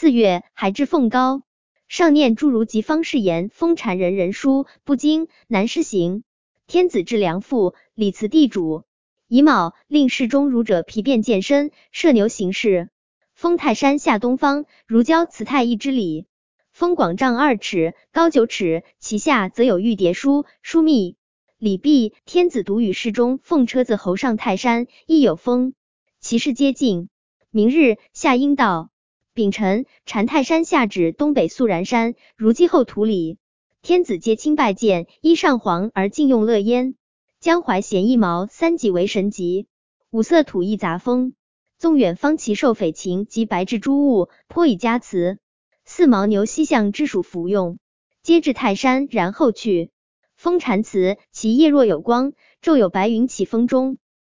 4月，还至凤高，上念诸如及方士言，封禅人人书，不经，难施行。天子至良父，礼辞地主。乙卯，令侍中儒者皮便健身，射牛行事。封泰山下东方，如交辞太一之礼。封广丈2尺，高9尺，其下则有玉牒书，书密。礼毕，天子独与侍中奉车子侯上泰山，亦有封。其事皆尽。明日，夏阴道。丙辰，禅泰山下指东北肃然山，如季后土里。天子皆亲拜见，衣上黄而敬用乐焉。江淮衔1毛3己为神级。五色土一杂风。纵远方其兽匪禽及白雉诸物，颇以加辞。4牦牛西向之属服用，皆至泰山，然后去。封禅祠，其叶若有光，昼有白云起风中。